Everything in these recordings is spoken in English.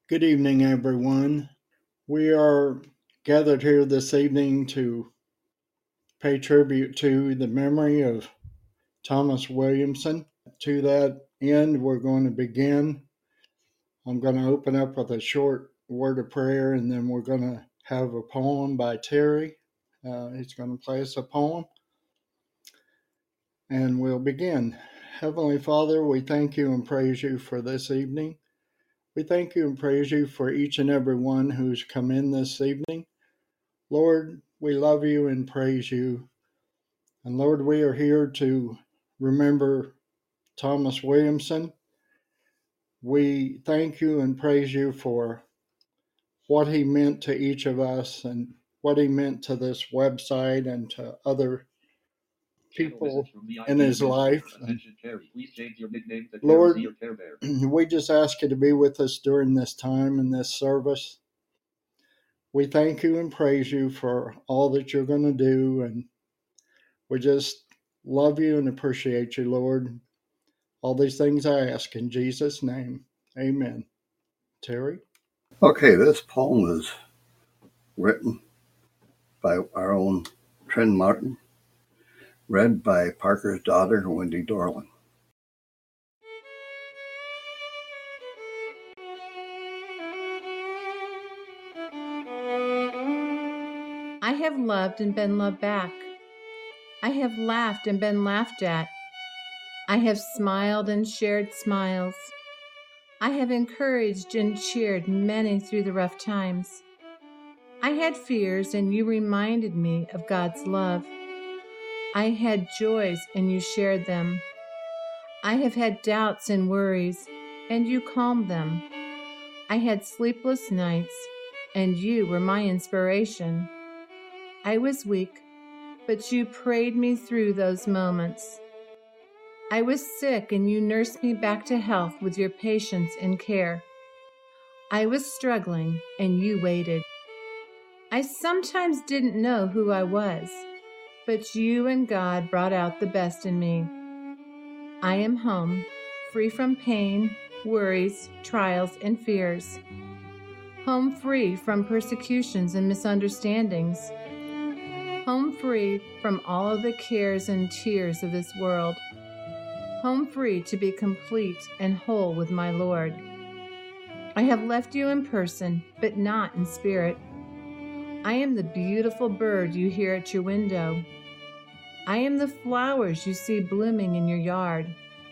Good evening, everyone. We are gathered here this evening to pay tribute to the memory of Thomas Williamson. To that end, we're going to begin. I'm going to open up with a short word of prayer, and then we're going to have a poem by Terry. He's going to play us a poem, and we'll begin. Heavenly Father, we thank you and praise you for this evening. We thank you and praise you for each and every one who's come in this evening. Lord, we love you and praise you. And Lord, we are here to remember Thomas Williamson. We thank you and praise you for what he meant to each of us and what he meant to this website and to other people in his life. Lord, we just ask you to be with us during this time and this service. We thank you and praise you for all that you're going to do, and we just love you and appreciate you, Lord. All these things I ask in Jesus' name. Amen. Terry? Okay, this poem is written by our own Trent Martin, read by Parker's daughter, Wendy Dorland. I have loved and been loved back. I have laughed and been laughed at. I have smiled and shared smiles. I have encouraged and cheered many through the rough times. I had fears and you reminded me of God's love. I had joys and you shared them. I have had doubts and worries and you calmed them. I had sleepless nights and you were my inspiration. I was weak, but you prayed me through those moments. I was sick and you nursed me back to health with your patience and care. I was struggling and you waited. I sometimes didn't know who I was, but you and God brought out the best in me. I am home, free from pain, worries, trials, and fears. Home free from persecutions and misunderstandings. Home free from all of the cares and tears of this world. Home free to be complete and whole with my Lord. I have left you in person, but not in spirit. I am the beautiful bird you hear at your window. I am the flowers you see blooming in your yard.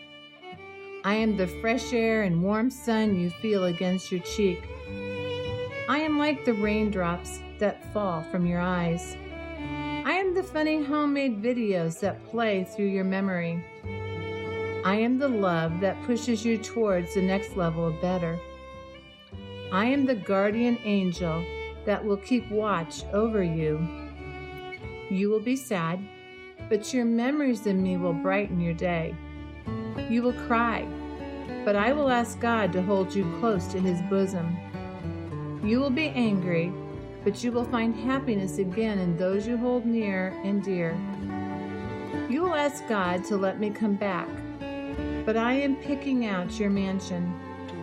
I am the fresh air and warm sun you feel against your cheek. I am like the raindrops that fall from your eyes. I am the funny homemade videos that play through your memory. I am the love that pushes you towards the next level of better. I am the guardian angel that will keep watch over you. You will be sad, but your memories of me will brighten your day. You will cry, but I will ask God to hold you close to his bosom. You will be angry, but you will find happiness again in those you hold near and dear. You will ask God to let me come back, but I am picking out your mansion.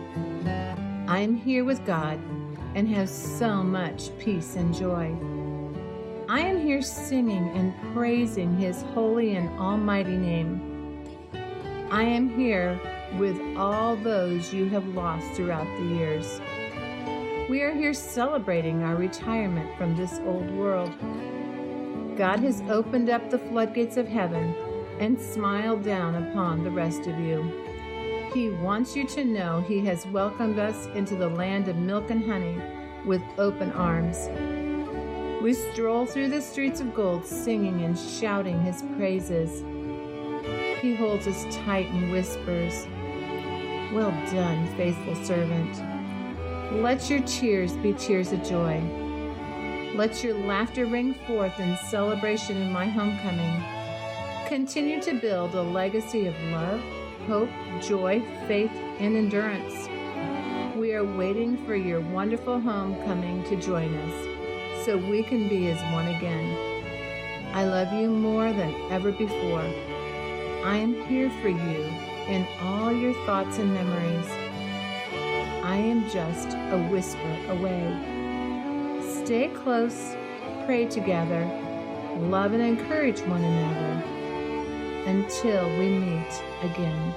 I am here with God and have so much peace and joy. I am here singing and praising his holy and almighty name. I am here with all those you have lost throughout the years. We are here celebrating our retirement from this old world. God has opened up the floodgates of heaven and smiled down upon the rest of you. He wants you to know he has welcomed us into the land of milk and honey with open arms. We stroll through the streets of gold singing and shouting his praises. He holds us tight and whispers, "Well done, faithful servant." Let your tears be tears of joy. Let your laughter ring forth in celebration of my homecoming. Continue to build a legacy of love, hope, joy, faith, and endurance. We are waiting for your wonderful homecoming to join us, so we can be as one again. I love you more than ever before. I am here for you in all your thoughts and memories. I I am just a whisper away. Stay close, pray together, love and encourage one another until we meet again.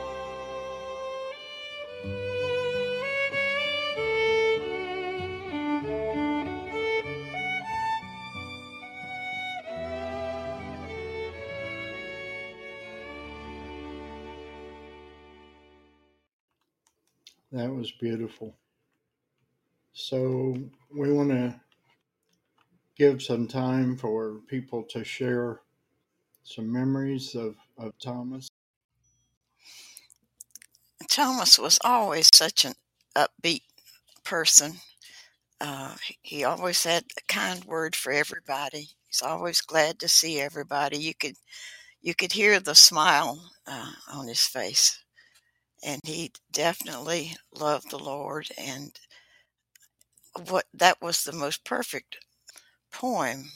That was beautiful. So we want to give some time for people to share some memories of Thomas. Thomas was always such an upbeat person. He always had a kind word for everybody. He's always glad to see everybody. You could hear the smile on his face, and he definitely loved the Lord. And that was the most perfect poem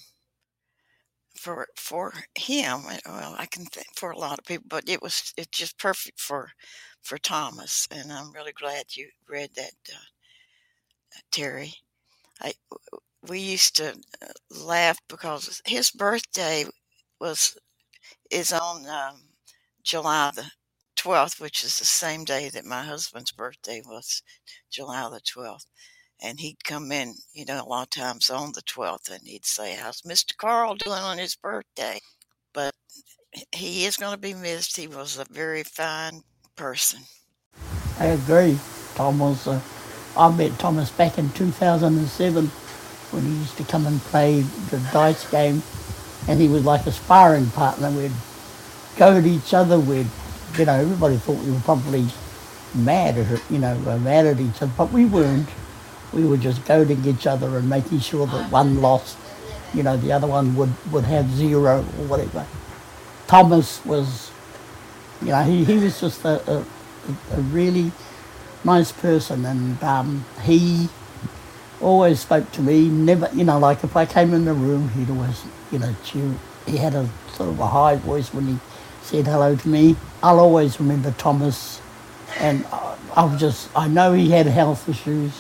for him. Well, I can think for a lot of people, but it's just perfect for Thomas. And I'm really glad you read that, Terry. We used to laugh because his birthday is on July the 12th, which is the same day that my husband's birthday was, July the 12th. And he'd come in, a lot of times on the 12th, and he'd say, "How's Mr. Carl doing on his birthday?" But he is going to be missed. He was a very fine person. I agree, Thomas. I met Thomas back in 2007 when he used to come and play the dice game, and he was like a sparring partner. We'd go at each other. Everybody thought we were probably mad mad at each other, but we weren't. We were just goading each other and making sure that one lost, the other one would have zero or whatever. Thomas was, he was just a really nice person, and he always spoke to me. Never, like if I came in the room, he'd always, he had a sort of a high voice when he said hello to me. I'll always remember Thomas, and I know he had health issues.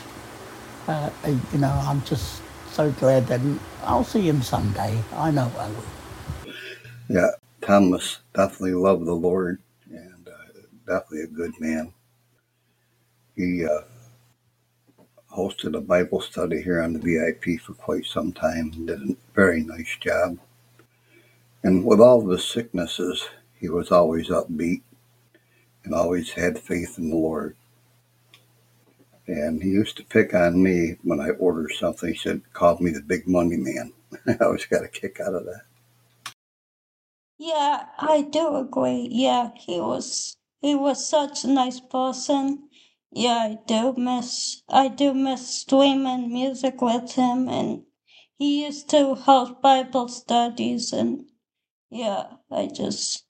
I'm just so glad that I'll see him someday. I know I will. Yeah, Thomas definitely loved the Lord, and definitely a good man. He hosted a Bible study here on the VIP for quite some time and did a very nice job. And with all of his sicknesses, he was always upbeat and always had faith in the Lord. And he used to pick on me when I ordered something. He called me the big money man. I always got a kick out of that. Yeah, I do agree. Yeah, he was such a nice person. Yeah, I do miss streaming music with him, and he used to host Bible studies, and yeah, I just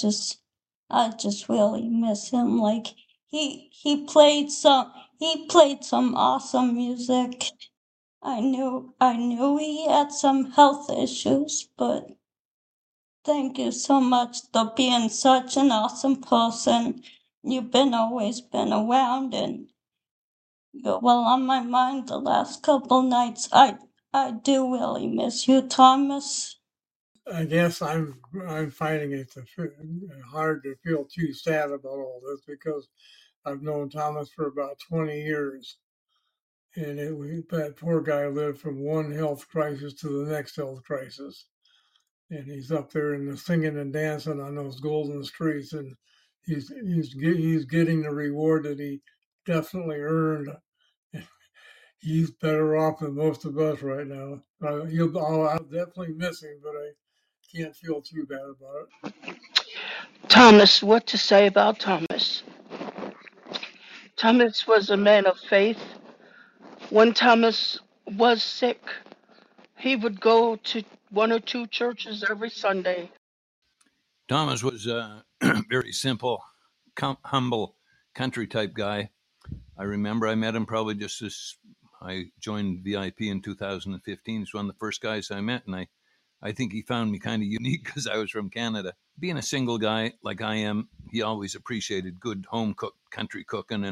really miss him. Like he played some awesome music. I knew he had some health issues, but thank you so much for being such an awesome person. You've always been around, and you're well on my mind the last couple nights. I do really miss you, Thomas. I guess I'm finding it hard to feel too sad about all this because I've known Thomas for about 20 years, and that poor guy lived from one health crisis to the next health crisis, and he's up there and singing and dancing on those golden streets, and he's getting the reward that he definitely earned. He's better off than most of us right now. I'll definitely miss him, but I can't feel too bad about it. Thomas, what to say about Thomas? Thomas was a man of faith. When Thomas was sick, he would go to one or two churches every Sunday. Thomas was a very simple, humble, country type guy. I remember I met him probably just as I joined VIP in 2015. He's one of the first guys I met, and I think he found me kind of unique because I was from Canada. Being a single guy like I am, he always appreciated good home-cooked country cooking, and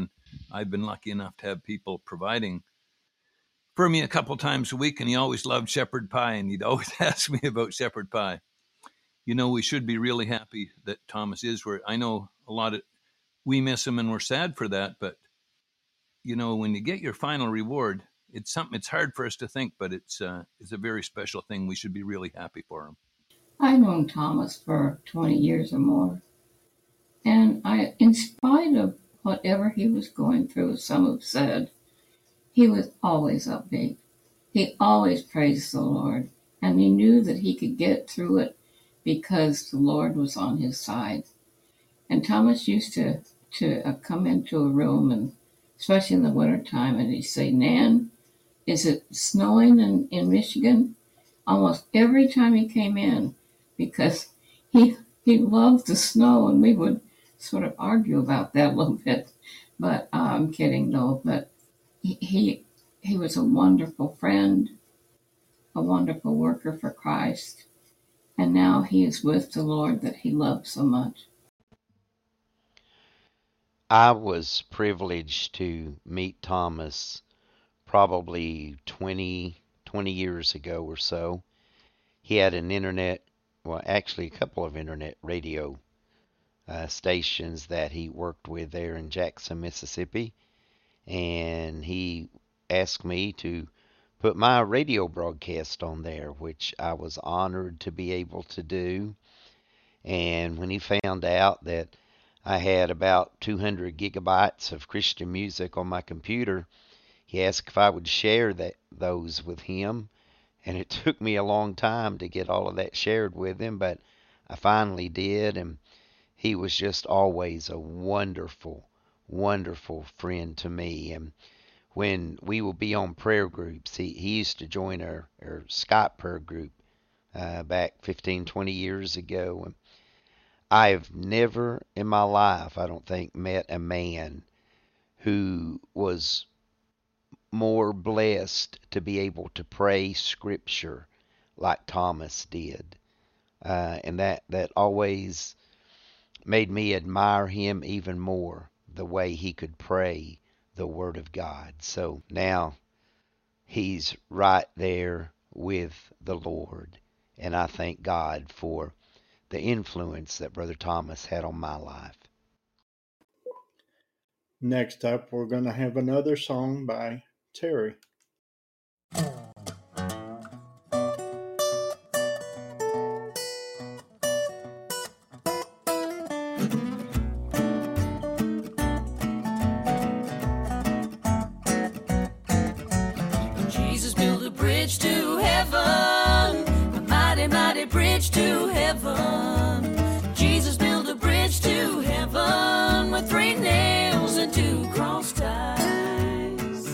I've been lucky enough to have people providing for me a couple times a week, and he always loved shepherd pie, and he'd always ask me about shepherd pie. You know, we should be really happy that Thomas is where. I know we miss him and we're sad for that, but you know, when you get your final reward, it's something. It's hard for us to think, but it's a very special thing. We should be really happy for him. I've known Thomas for 20 years or more, and in spite of whatever he was going through, some have said, he was always upbeat. He always praised the Lord, and he knew that he could get through it because the Lord was on his side. And Thomas used to come into a room, and especially in the wintertime, and he'd say, "Nan, is it snowing in Michigan?" Almost every time he came in, because he loved the snow, and we would sort of argue about that a little bit. But I'm kidding, though. But he was a wonderful friend, a wonderful worker for Christ, and now he is with the Lord that he loved so much. I was privileged to meet Thomas probably 20 years ago or so. He had a couple of internet radio stations that he worked with there in Jackson, Mississippi, and he asked me to put my radio broadcast on there, which I was honored to be able to do. And when he found out that I had about 200 gigabytes of Christian music on my computer, he asked if I would share those with him. And it took me a long time to get all of that shared with him, but I finally did. And he was just always a wonderful, wonderful friend to me. And when we would be on prayer groups, he used to join our Skype prayer group back 15, 20 years ago. And I've never in my life, I don't think, met a man who was more blessed to be able to pray Scripture like Thomas did. And that always made me admire him even more, the way he could pray the Word of God. So now he's right there with the Lord, and I thank God for the influence that Brother Thomas had on my life. Next up, we're going to have another song by Terry. Jesus built a bridge to heaven, a mighty, mighty bridge to heaven. Jesus built a bridge to heaven with 3 nails and 2 cross ties.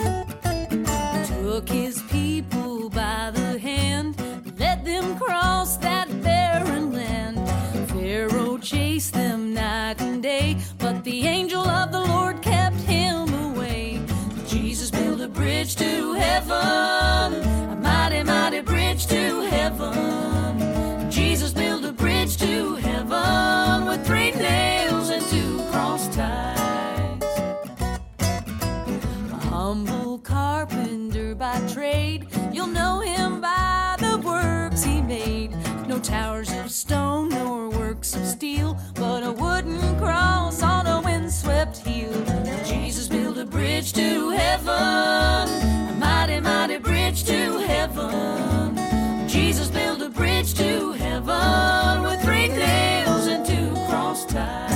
Took his people by the hand, led them cross that barren land. Pharaoh chased them night and day, but the angel of the Lord kept him away. Jesus built a bridge to heaven, a mighty, mighty bridge to heaven. Jesus built a bridge to heaven with 3 nails and 2 cross ties. A humble carpenter by trade, you'll know him by the works he made. No towers of stone nor works of steel, but a wooden cross on a windswept heel. Jesus built a bridge to heaven, a mighty, mighty bridge to heaven. Jesus built a bridge to heaven with 3 nails and 2 cross ties.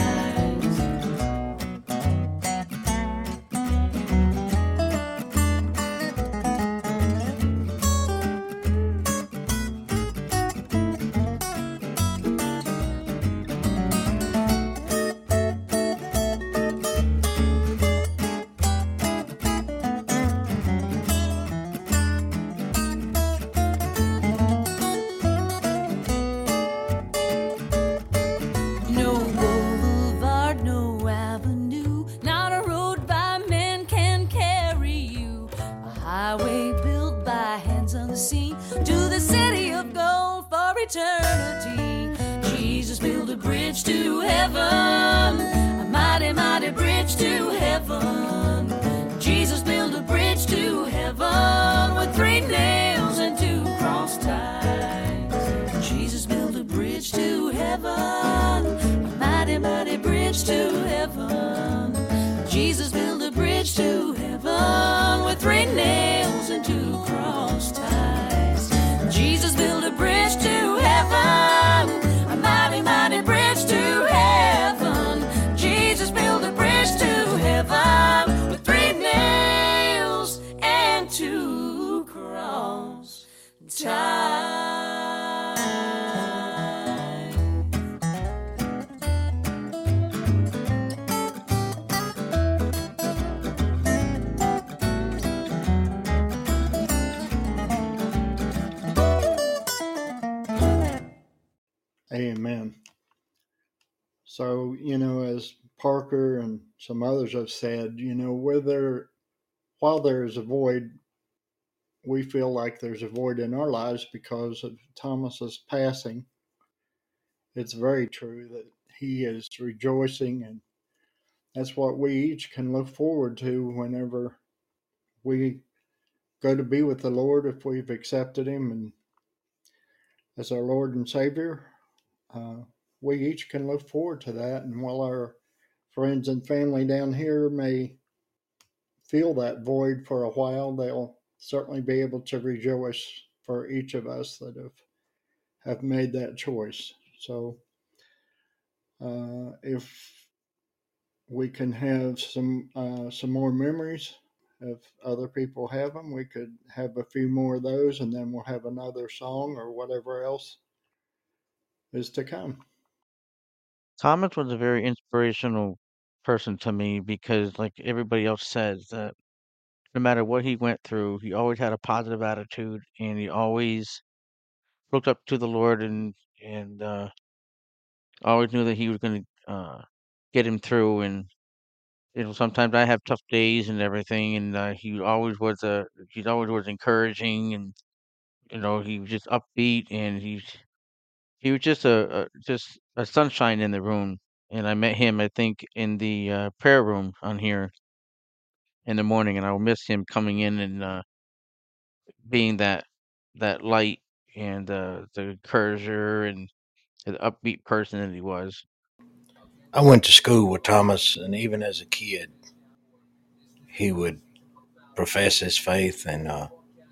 No boulevard, no avenue, not a road by men can carry you. A highway built by hands unseen to the city of gold for eternity. Jesus built a bridge to heaven, a mighty, mighty bridge to heaven. heaven. Jesus built a bridge to heaven with 3 nails and 2 cross ties. Jesus built a bridge to heaven, a mighty, mighty bridge to heaven. Jesus built a bridge to heaven with 3 nails and 2 cross ties. Jesus built a bridge to heaven, a mighty, mighty bridge to heaven. Jesus built a bridge to heaven with 3 nails and 2 cross ties. Amen. So, as Parker and some others have said, while there is a void, we feel like there's a void in our lives because of Thomas's passing. It's very true that he is rejoicing, and that's what we each can look forward to whenever we go to be with the Lord, if we've accepted him and as our Lord and Savior. We each can look forward to that. And while our friends and family down here may feel that void for a while, they'll certainly be able to rejoice for each of us that have made that choice. So if we can have some more memories, if other people have them, we could have a few more of those, and then we'll have another song or whatever else is to come. Thomas was a very inspirational person to me because, like everybody else says, that no matter what he went through, he always had a positive attitude, and he always looked up to the Lord, and always knew that he was going to get him through. And sometimes I have tough days and everything, and he always was encouraging, and he was just upbeat, and he was just just a sunshine in the room. And I met him, I think, in the prayer room on here in the morning, and I'll miss him coming in and being that light and the encourager and the upbeat person that he was. I went to school with Thomas, and even as a kid, he would profess his faith. And a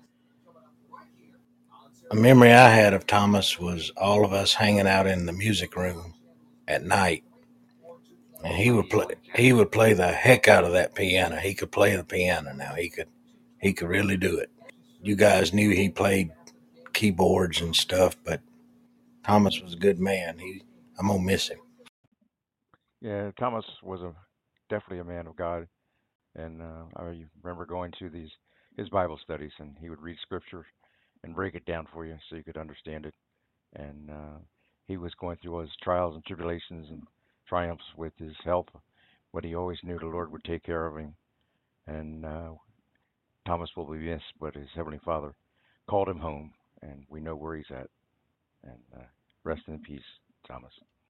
memory I had of Thomas was all of us hanging out in the music room at night, and he would play the heck out of that piano. He could play the piano. Now he could really do it. You guys knew he played keyboards and stuff, but Thomas was a good man. I'm gonna miss him. Yeah, Thomas was definitely a man of God, and I remember going to his Bible studies, and he would read scripture and break it down for you so you could understand it. And he was going through all his trials and tribulations and triumphs with his health, but he always knew the Lord would take care of him. And Thomas will be missed, but his Heavenly Father called him home, and we know where he's at. And rest in peace, Thomas.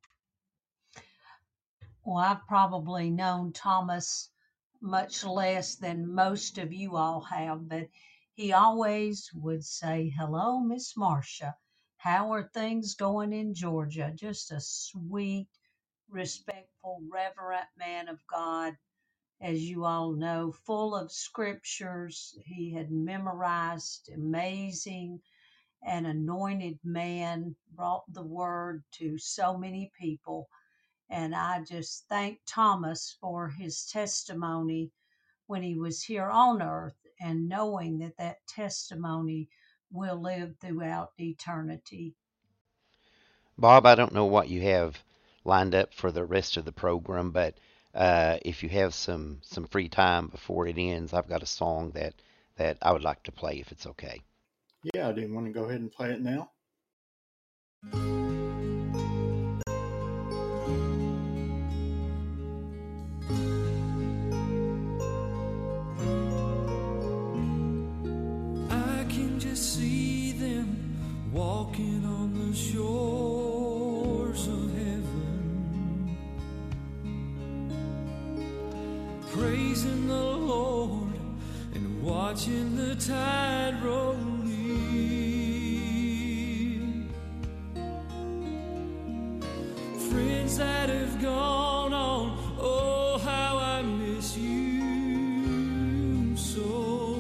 Well, I've probably known Thomas much less than most of you all have, but he always would say, "Hello, Miss Marcia. How are things going in Georgia?" Just a sweet, respectful, reverent man of God, as you all know, full of scriptures. He had memorized, amazing, an anointed man, brought the word to so many people. And I just thank Thomas for his testimony when he was here on earth, and knowing that testimony will live throughout eternity. Bob, I don't know what you have lined up for the rest of the program, but if you have some free time before it ends, I've got a song that I would like to play if it's okay. Yeah, do you want to go ahead and play it now? I can just see them walking on the shores of heaven, praising the Lord and watching the tide roll in. Friends that have gone on, oh, how I miss you so.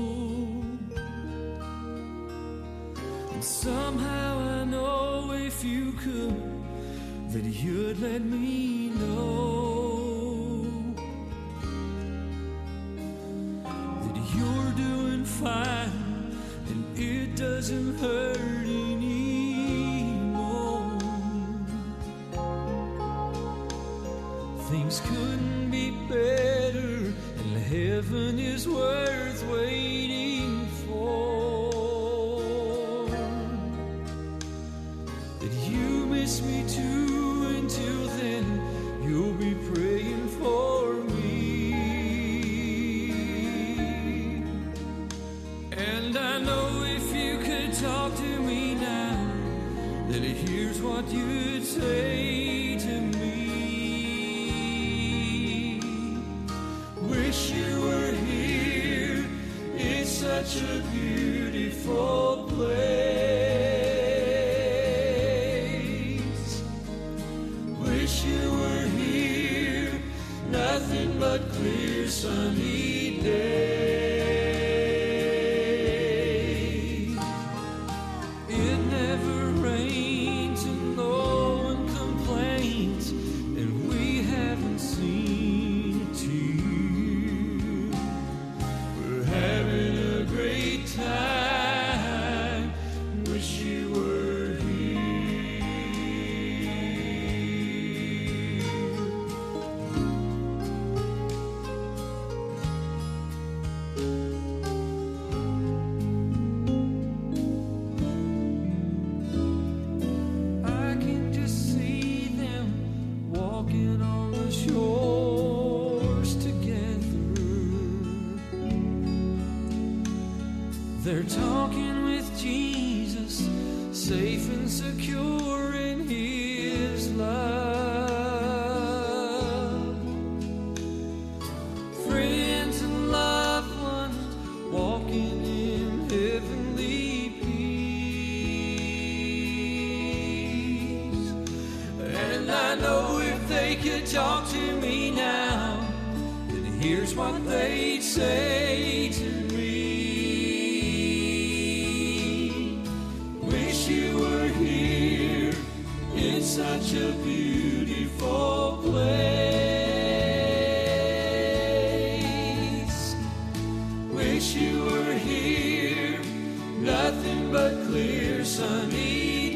And somehow I know if you could, that you'd let me know that you're doing fine and it doesn't hurt anymore. Things couldn't be better and heaven is worth waiting for. That you miss me too. Until then, you'll be praying for me. And I know if you could talk to me now, that here's what you'd say to me. Wish you were here, it's such a beautiful place. You were here, nothing but clear sunny days. It never rains and no one complains, and we haven't seen a tear. We're having a great time. Wish you were here. They're talking with Jesus, safe and secure in His love. Friends and loved ones walking in heavenly peace. And I know if they could talk to me now, then here's what they'd say to me. Such a beautiful place. Wish you were here, nothing but clear sunny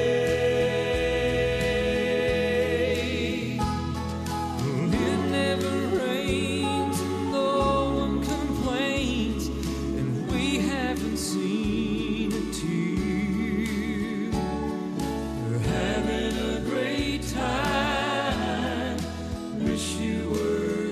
days. It never rains and no one complains, and we haven't seen a tear. We're having time. Wish you were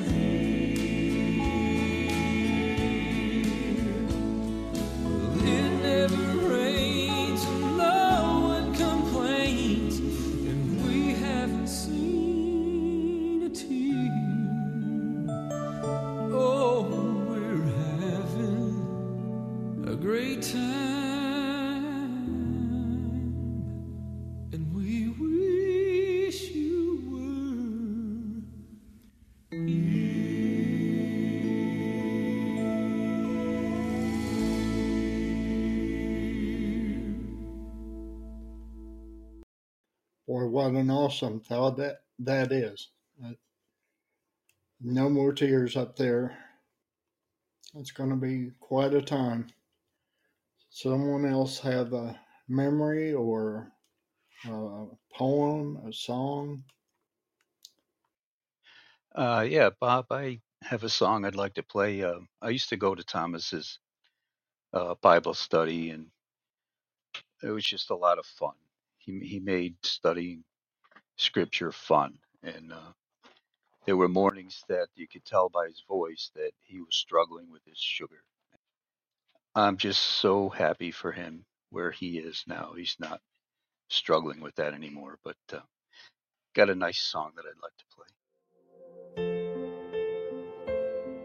here. Well, it never rains and no one complains, and we haven't seen a tear. Oh, we're having a great time, and we wish you were here. Boy, what an awesome thought that is. No more tears up there. It's going to be quite a time. Someone else have a memory or a poem, a song? Yeah, Bob, I have a song I'd like to play. I used to go to Thomas's Bible study, and it was just a lot of fun. He made studying scripture fun, and there were mornings that you could tell by his voice that he was struggling with his sugar. I'm just so happy for him where he is now. He's not struggling with that anymore, but got a nice song that I'd like to play.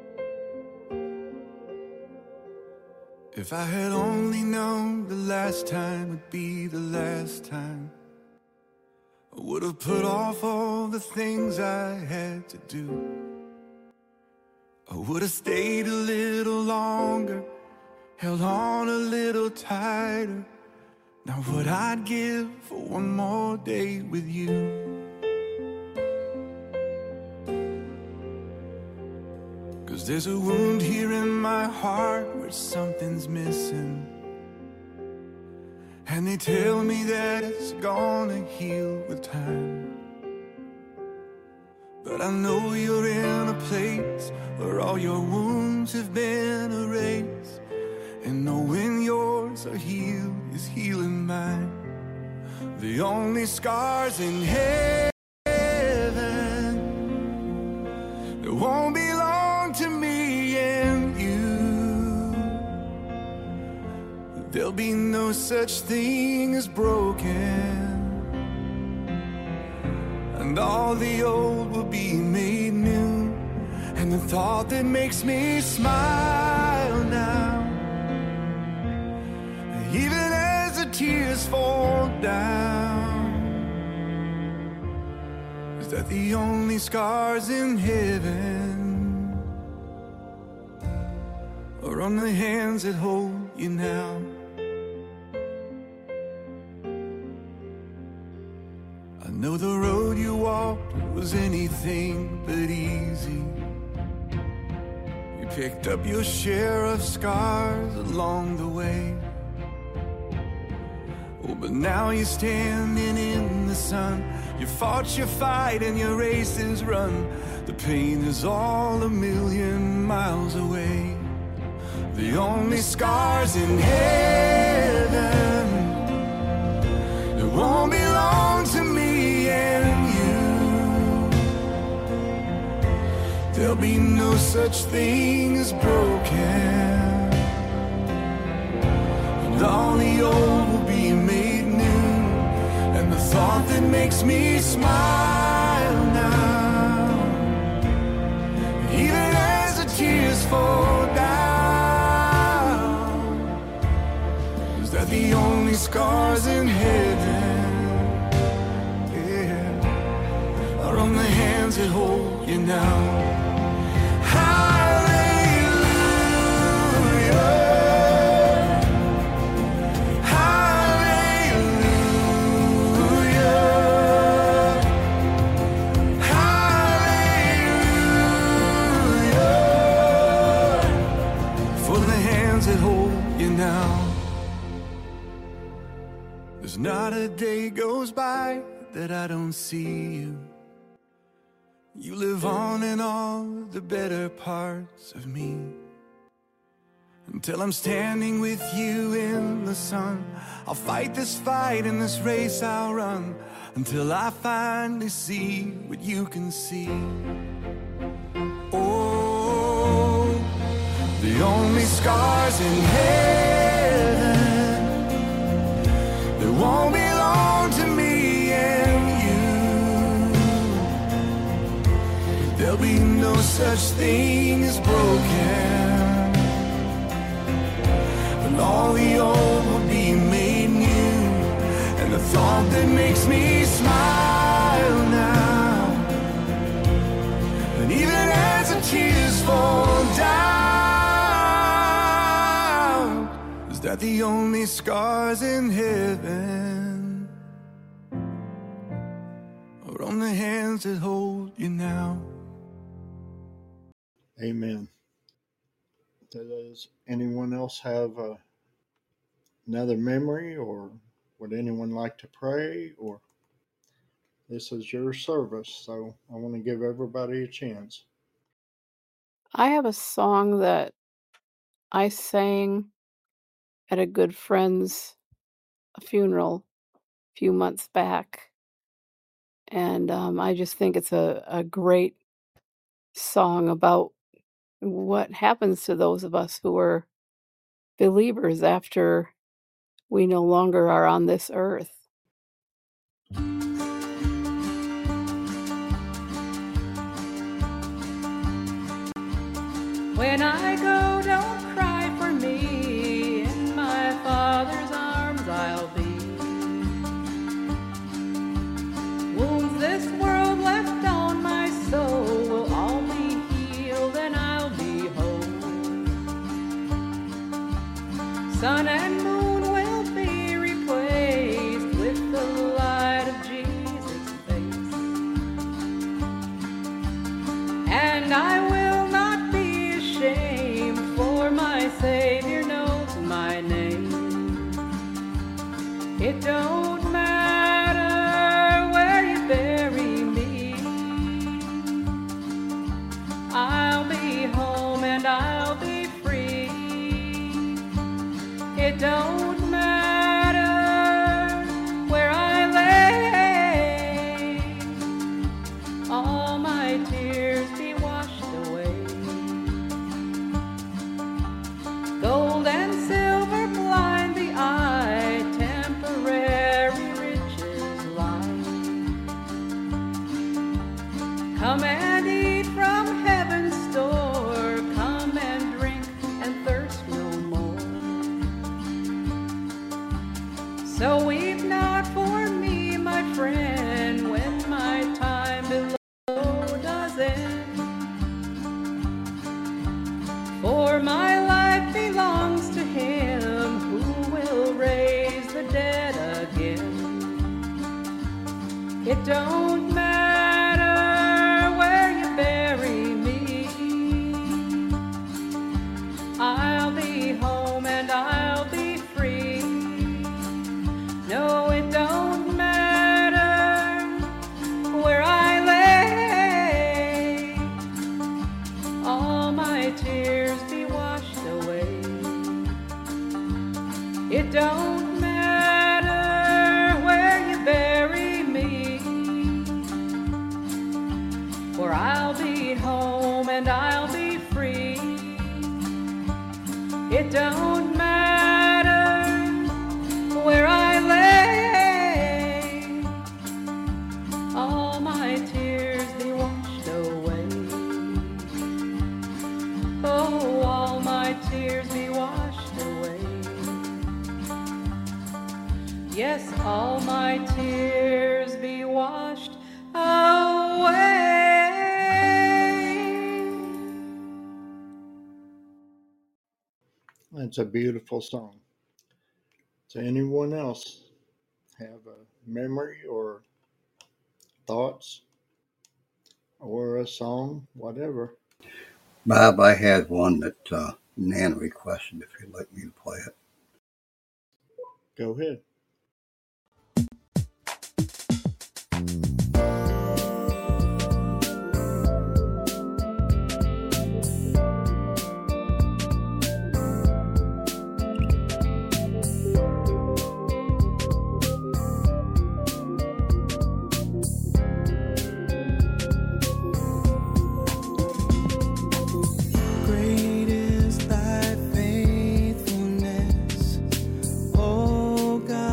If I had only known the last time would be the last time, I would have put off all the things I had to do. I would have stayed a little longer, held on a little tighter. Now what I'd give for one more day with you. Cause there's a wound here in my heart where something's missing, and they tell me that it's gonna heal with time. But I know you're in a place where all your wounds have been erased, and knowing yours are healed is healing mine. The only scars in heaven that won't belong to me and you. There'll be no such thing as broken, and all the old will be made new. And the thought that makes me smile now, even as the tears fall down, is that the only scars in heaven are on the hands that hold you now. I know the road you walked was anything but easy. You picked up your share of scars along the way. Oh, but now you're standing in the sun. You fought your fight and your race is run. The pain is all a million miles away. The only scars in heaven that won't belong to me and you. There'll be no such thing as broken, and all the old will be made new. And the thought that makes me smile now, even as the tears fall down, is that the only scars in heaven, yeah, are on the hands that hold you now. Not a day goes by that I don't see you. You live on in all the better parts of me. Until I'm standing with you in the sun, I'll fight this fight and this race I'll run, until I finally see what you can see. Oh, the only scars in heaven that won't belong to me and you. There'll be no such thing as broken, and all the old will be made new. And the thought that makes me smile now, and even as the tears fall down, is that the only scars in heaven are on the hands that hold you now. Amen. Does anyone else have another memory, or would anyone like to pray? Or this is your service, so I want to give everybody a chance. I have a song that I sang at a good friend's funeral a few months back, and I just think it's a great song about what happens to those of us who are believers after we no longer are on this earth. When I go, don't cry for me. Sun and moon will be replaced with the light of Jesus' face. And I will not be ashamed, for my Savior knows my name. It don't matter where you bury me, I'll be home and I'll be free. It don't matter where I lay, all my tears be washed away. Gold and silver blind the eye, temporary riches lie. Come and eat from heaven's store, come and drink and thirst no more. So weep not for me, my friend, when my time below does end. For my life belongs to Him who will raise the dead again. It don't matter where you bury me, I'll be home and I'll be free. No, it don't matter where I lay, all my tears be washed away. It don't matter where you bury me, for I'll be home and I'll be free. It don't matter where I lay, all my tears be washed away. Oh, all my tears be washed away. Yes, all my tears be washed away. That's a beautiful song. Does anyone else have a memory or thoughts or a song, whatever? Bob, I had one that Nan requested, if you'd like me to play it. Go ahead. Great is thy faithfulness, O God.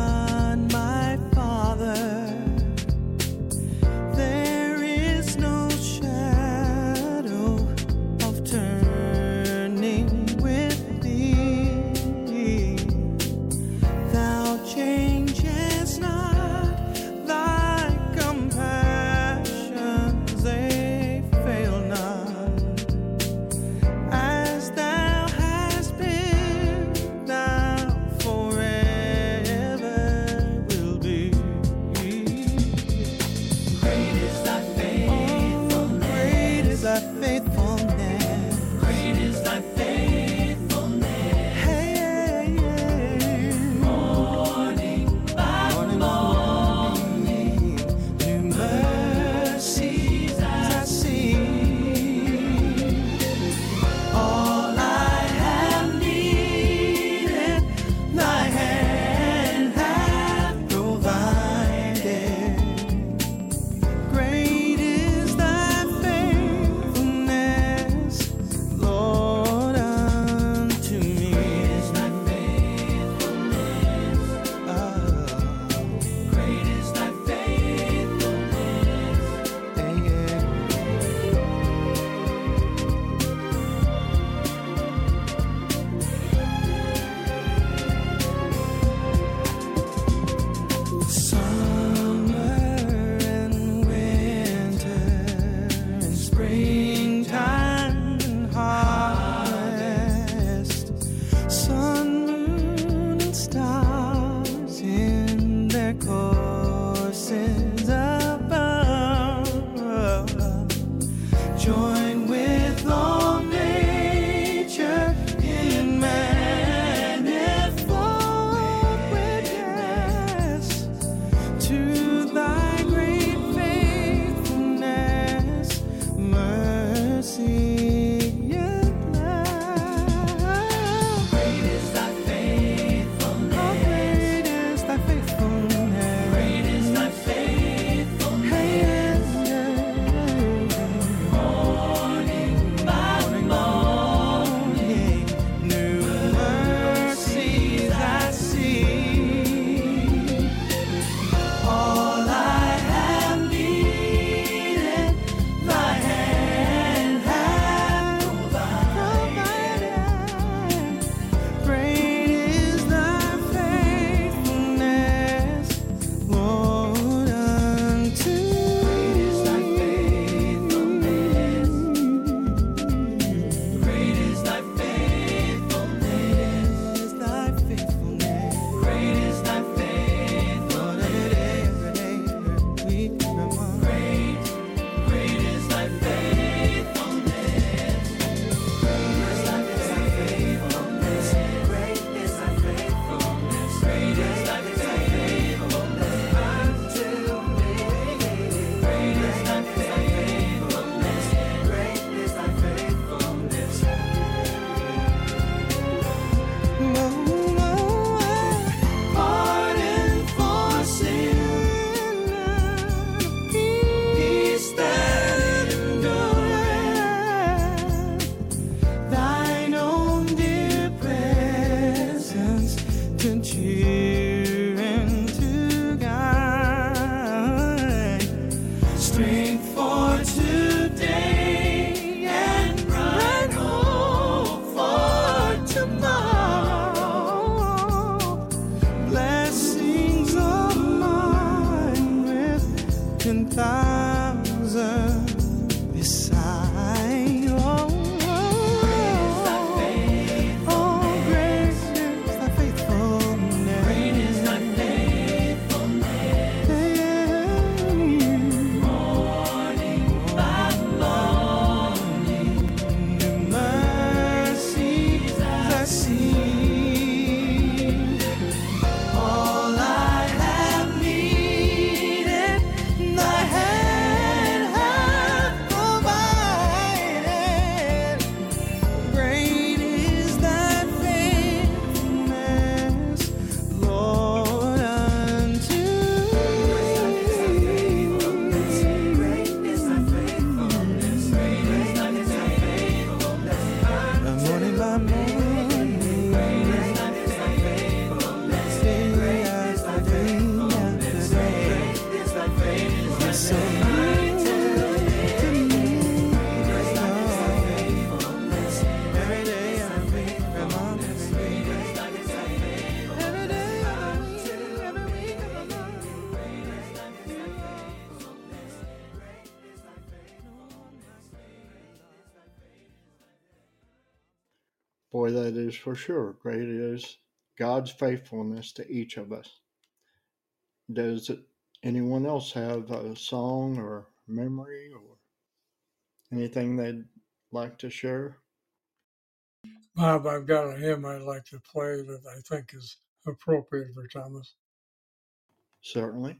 Boy, that is for sure. Great is God's faithfulness to each of us. Does anyone else have a song or memory or anything they'd like to share? Bob, I've got a hymn I'd like to play that I think is appropriate for Thomas. Certainly.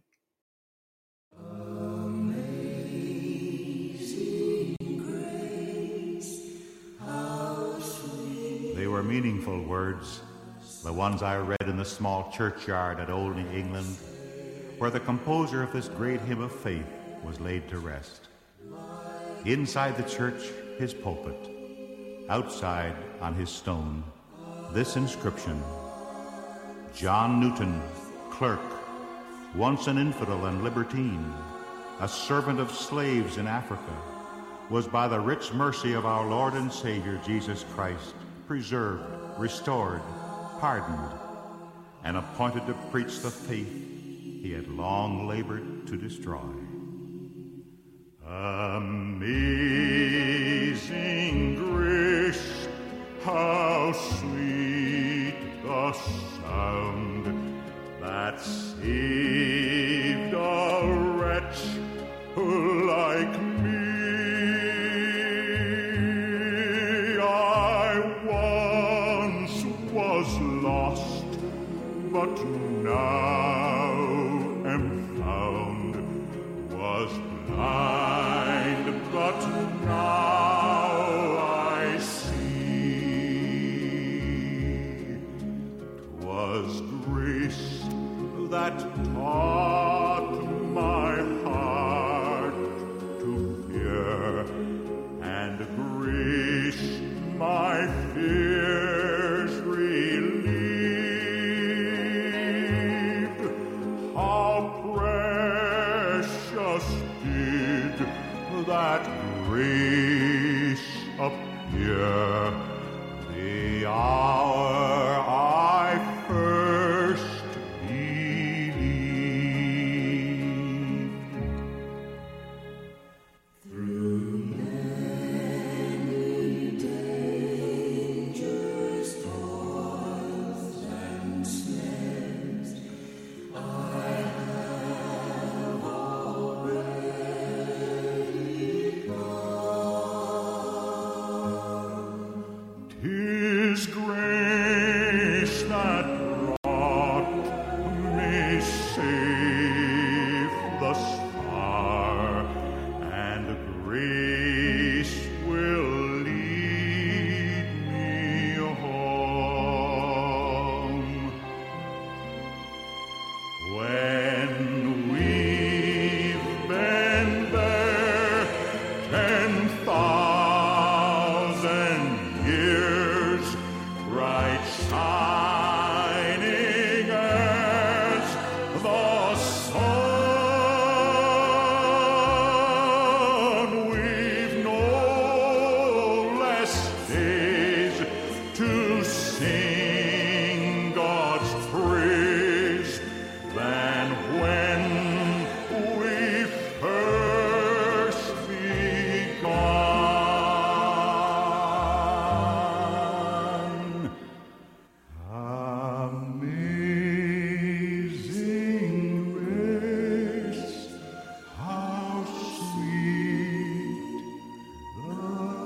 They were meaningful words, the ones I read in the small churchyard at Olney, England, where the composer of this great hymn of faith was laid to rest. Inside the church, his pulpit. Outside, on his stone, this inscription: John Newton, clerk, once an infidel and libertine, a servant of slaves in Africa, was by the rich mercy of our Lord and Savior Jesus Christ preserved, restored, pardoned, and appointed to preach the faith he had long labored to destroy. Amazing grace, how sweet the sound that saved a wretch like me. I once was lost, but now am found, was blind, but now I see. 'Twas grace that taught my heart to fear, and grace my fears relieved. How precious did that grace appear the hour I first believed. Through many dangers, toils, and snares, I have already gone. 'Tis grace that brought me safe thus far, and grace will lead me home. When we've been there 10,000 years, bright shining as the sun, we've no less days to sing God's praise than when we first begun. Amazing grace, how sweet the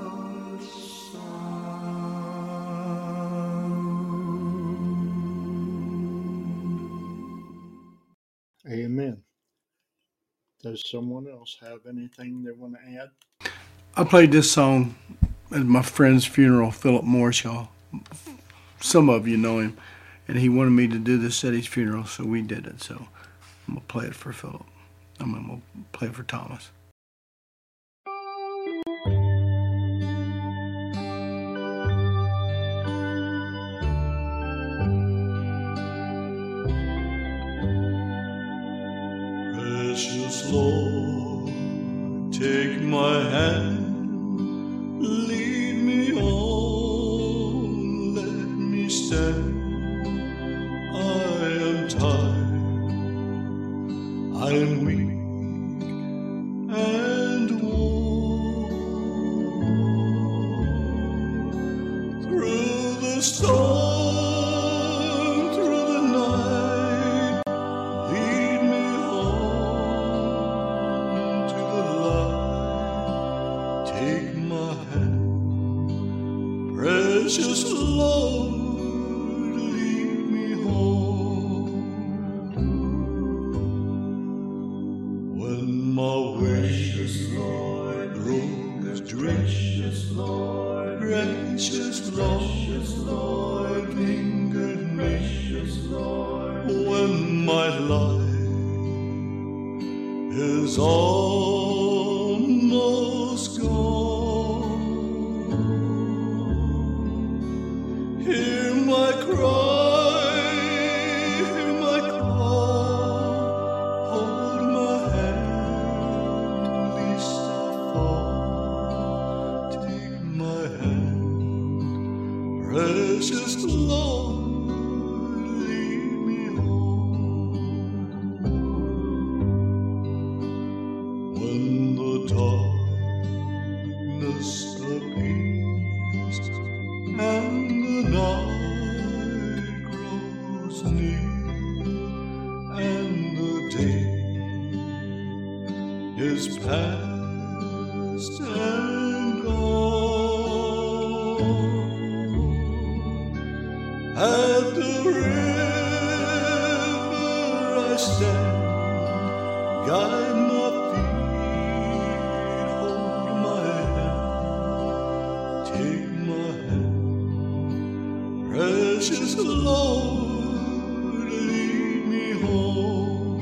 sound. Amen. Does someone else have anything they want to add? I played this song at my friend's funeral, Philip Morris, y'all. Some of you know him, and he wanted me to do this at his funeral, so we did it. So I'm going to play it for Philip. I'm going to play it for Thomas. Precious Lord, take my hand, lead me on, let me stand. I am tired, I am weak and worn. Through the my life is almost gone. Hear my cry, hear my call, hold my hand, lest I fall. Take my hand, precious Lord, lead me home. When the darkness appears and the night grows near and the day is past and gone. At the river I stand, guide my feet, hold my hand, take my hand, precious Lord, lead me home.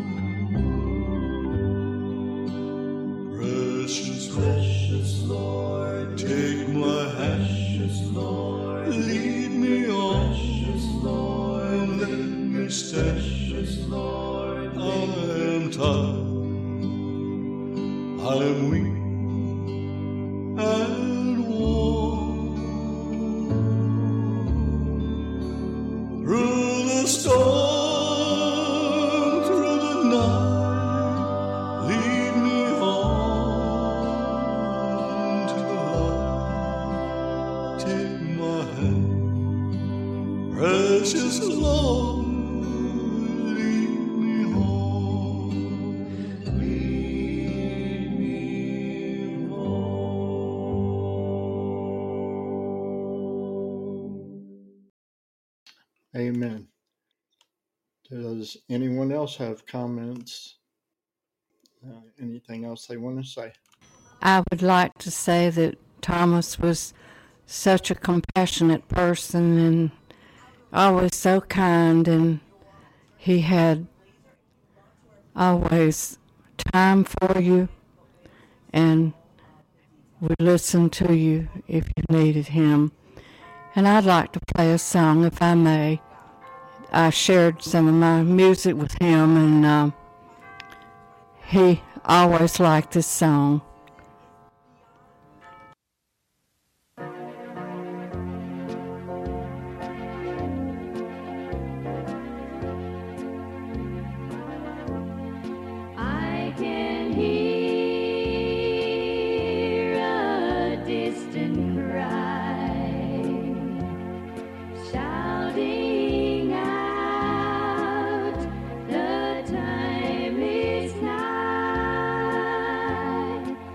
Precious Lord, take my hand, Lord, lead me on, Lord, let me stand. Lord, I am tired, I'm weak and worn. Through the storm, through the night, lead me on to the light. Take my hand, precious Lord, lead me home. Lead me home. Amen. Does anyone else have comments? Anything else they want to say? I would like to say that Thomas was such a compassionate person and always so kind, and he had always time for you and would listen to you if you needed him. And I'd like to play a song, if I may. I shared some of my music with him, and he always liked this song. I can hear a distant cry, shouting out, the time is nigh.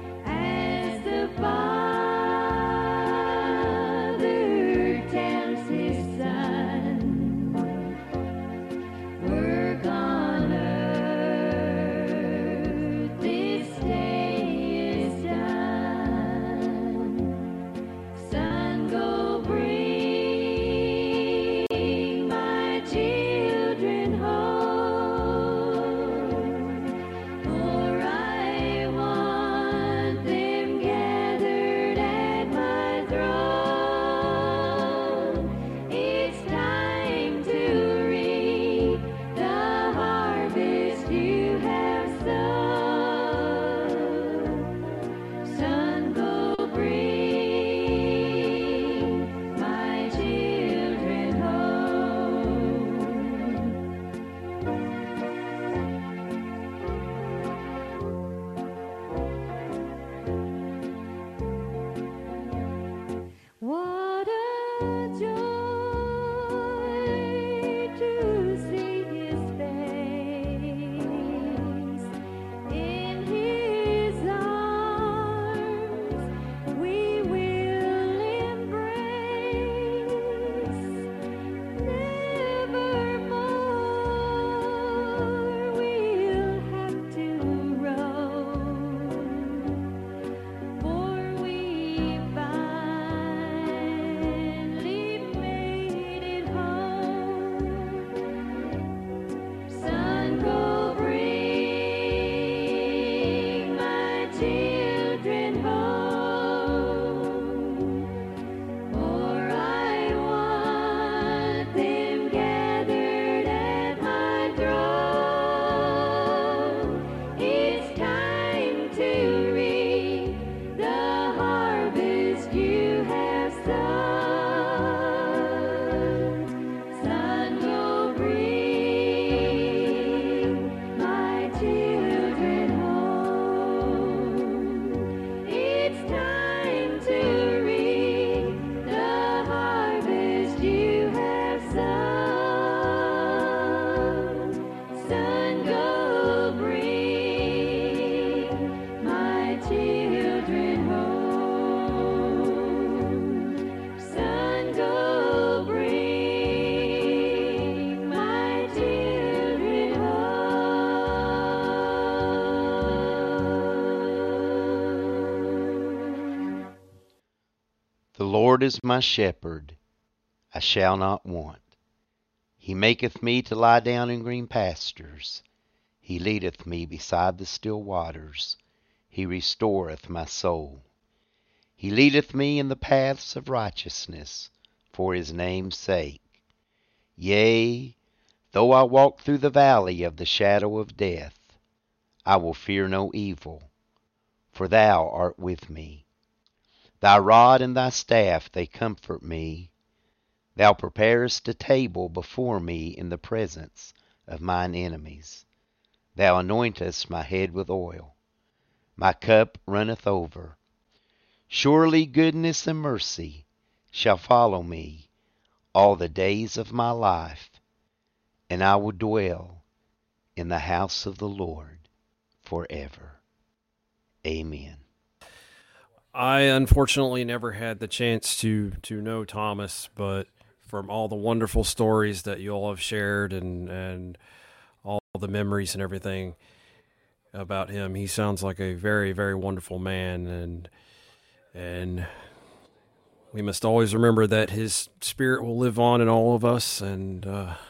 Lord is my shepherd, I shall not want. He maketh me to lie down in green pastures. He leadeth me beside the still waters. He restoreth my soul. He leadeth me in the paths of righteousness for his name's sake. Yea, though I walk through the valley of the shadow of death, I will fear no evil, for thou art with me. Thy rod and thy staff, they comfort me. Thou preparest a table before me in the presence of mine enemies. Thou anointest my head with oil. My cup runneth over. Surely goodness and mercy shall follow me all the days of my life, and I will dwell in the house of the Lord forever. Amen. I unfortunately never had the chance to know Thomas, but from all the wonderful stories that you all have shared and all the memories and everything about him, he sounds like a very, very wonderful man, and we must always remember that his spirit will live on in all of us, and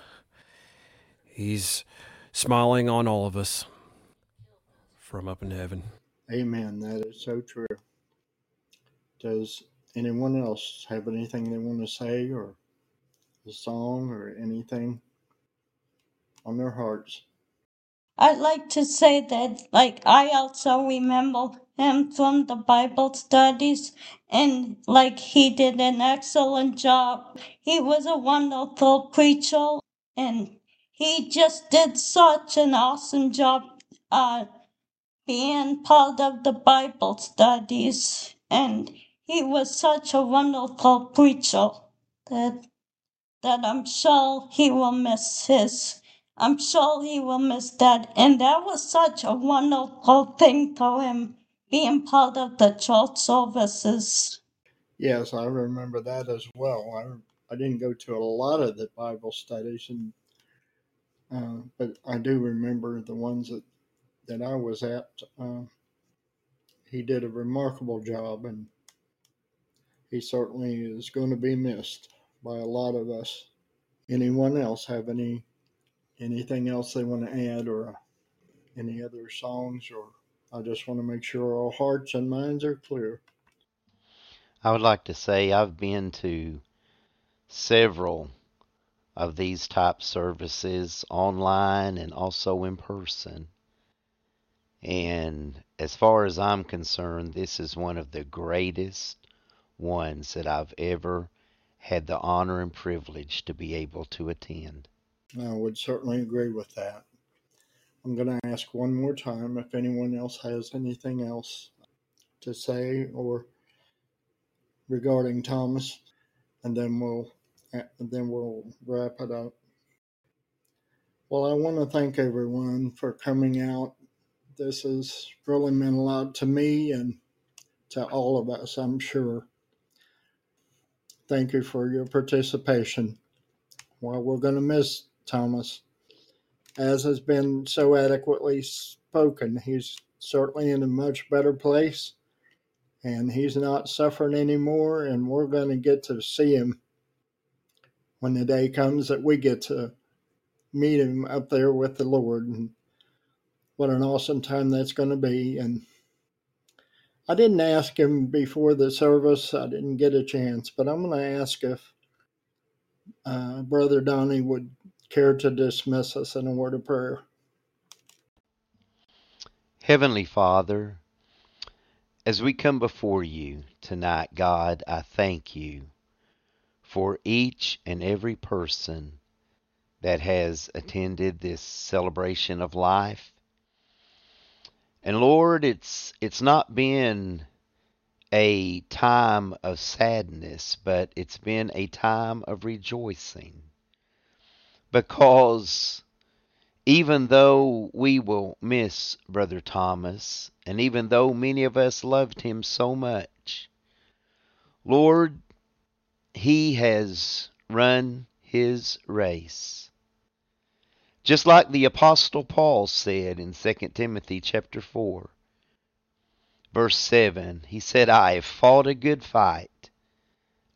he's smiling on all of us from up in heaven. Amen. That is so true. Does anyone else have anything they want to say, or a song, or anything on their hearts? I'd like to say that, like, I also remember him from the Bible studies, and, like, he did an excellent job. He was a wonderful preacher, and he just did such an awesome job being part of the Bible studies, and he was such a wonderful preacher that I'm sure he will miss that. And that was such a wonderful thing for him, being part of the church services. Yes, I remember that as well. I didn't go to a lot of the Bible studies, but I do remember the ones that I was at. He did a remarkable job, and he certainly is going to be missed by a lot of us. Anyone else have anything else they want to add, or any other songs? Or I just want to make sure our hearts and minds are clear. I would like to say I've been to several of these type services online and also in person. And as far as I'm concerned, this is one of the greatest ones that I've ever had the honor and privilege to be able to attend. I would certainly agree with that. I'm going to ask one more time if anyone else has anything else to say or regarding Thomas, and then we'll wrap it up. Well, I want to thank everyone for coming out. This has really meant a lot to me and to all of us, I'm sure. Thank you for your participation. Well, we're going to miss Thomas, as has been so adequately spoken. He's certainly in a much better place, and he's not suffering anymore, and we're going to get to see him when the day comes that we get to meet him up there with the Lord. And what an awesome time that's going to be. And I didn't ask him before the service. I didn't get a chance, but I'm going to ask if Brother Donnie would care to dismiss us in a word of prayer. Heavenly Father, as we come before you tonight, God, I thank you for each and every person that has attended this celebration of life. And Lord, it's not been a time of sadness, but it's been a time of rejoicing. Because even though we will miss Brother Thomas, and even though many of us loved him so much, Lord, he has run his race. Just like the Apostle Paul said in 2 Timothy chapter 4, verse 7, he said, I have fought a good fight.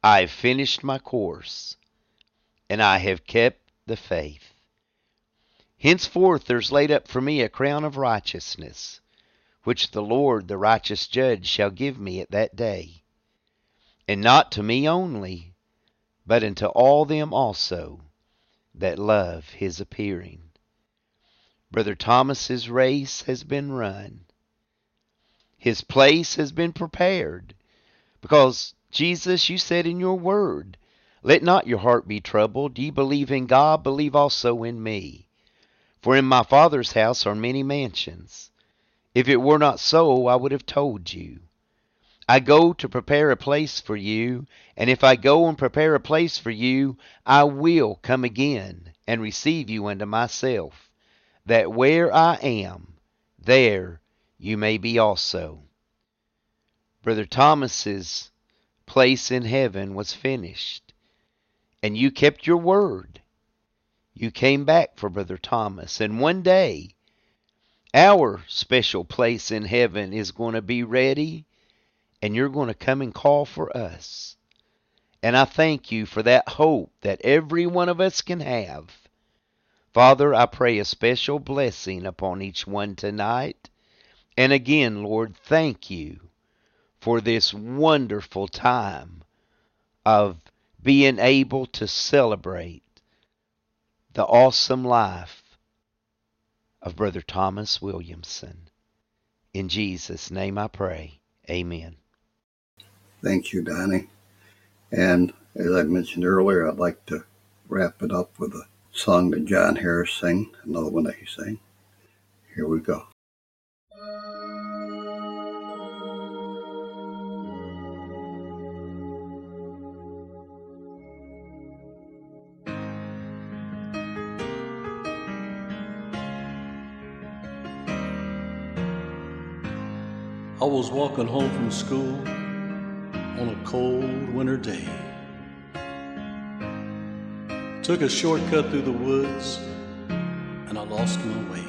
I have finished my course, and I have kept the faith. Henceforth there's laid up for me a crown of righteousness, which the Lord, the righteous judge, shall give me at that day. And not to me only, but unto all them also that love his appearing. Brother Thomas's race has been run. His place has been prepared. Because, Jesus, you said in your word, let not your heart be troubled. Ye believe in God, believe also in me. For in my Father's house are many mansions. If it were not so, I would have told you. I go to prepare a place for you, and if I go and prepare a place for you, I will come again and receive you unto myself, that where I am, there you may be also. Brother Thomas's place in heaven was finished, and you kept your word. You came back for Brother Thomas, and one day our special place in heaven is going to be ready, and you're going to come and call for us. And I thank you for that hope that every one of us can have. Father, I pray a special blessing upon each one tonight. And again, Lord, thank you for this wonderful time of being able to celebrate the awesome life of Brother Thomas Williamson. In Jesus' name I pray. Amen. Thank you, Donnie. And as I mentioned earlier, I'd like to wrap it up with a song that John Harris sang, another one that he sang. Here we go. I was walking home from school on a cold winter day. Took a shortcut through the woods and I lost my way.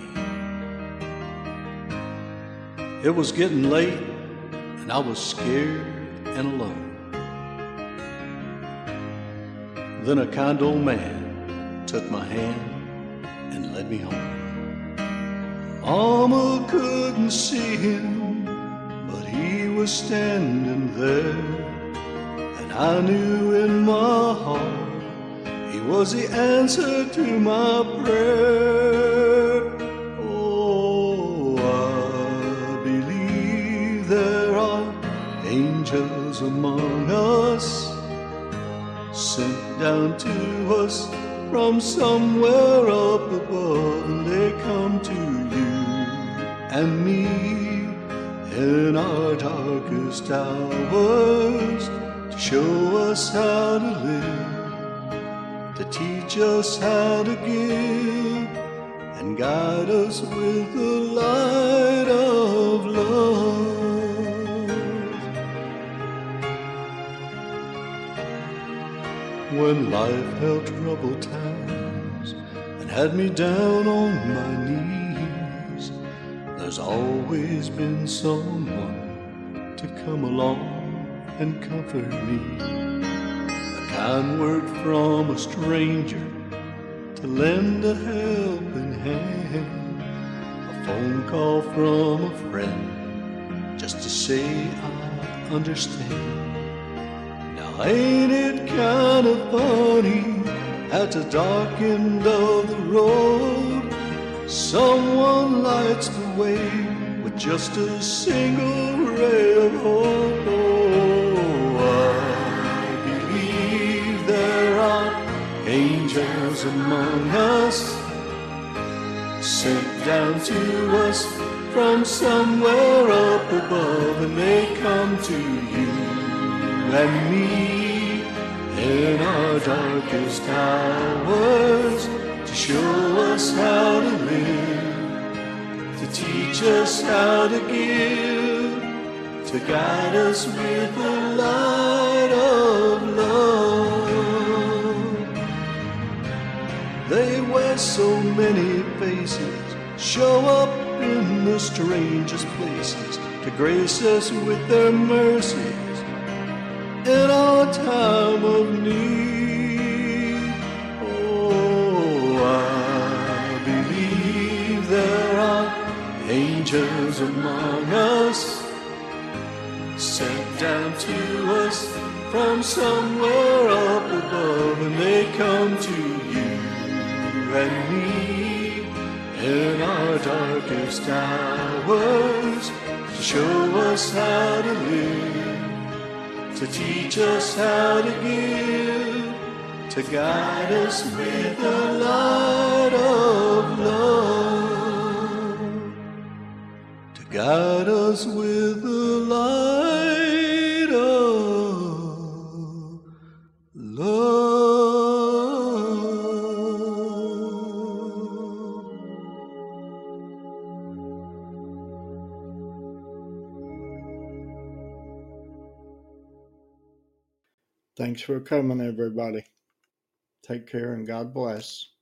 It was getting late and I was scared and alone. Then a kind old man took my hand and led me home. Mama couldn't see him, but he was standing there, and I knew in my heart he was the answer to my prayer. Oh, I believe there are angels among us, sent down to us from somewhere up above, and they come to you and me in our darkest hours to show us how to live, to teach us how to give, and guide us with the light of love. When life held troubled times and had me down on my knees, there's always been someone to come along and comfort me. A kind word from a stranger to lend a helping hand, a phone call from a friend just to say I understand. Now ain't it kind of funny, at the dark end of the road, someone lights the way with just a single ray of hope. Oh, I believe there are angels among us, sent down to us from somewhere up above, and they come to you and me in our darkest hours to show us how to live, to teach us how to give, to guide us with the light of love. They wear so many faces, show up in the strangest places to grace us with their mercies, in our time of need. Oh, I believe there are angels among us, sent down to us from somewhere up above, and they come to you and me in our darkest hours to show us how to live, to teach us how to give, to guide us with the light of love, to guide us with the light of love. Thanks for coming, everybody. Take care and God bless.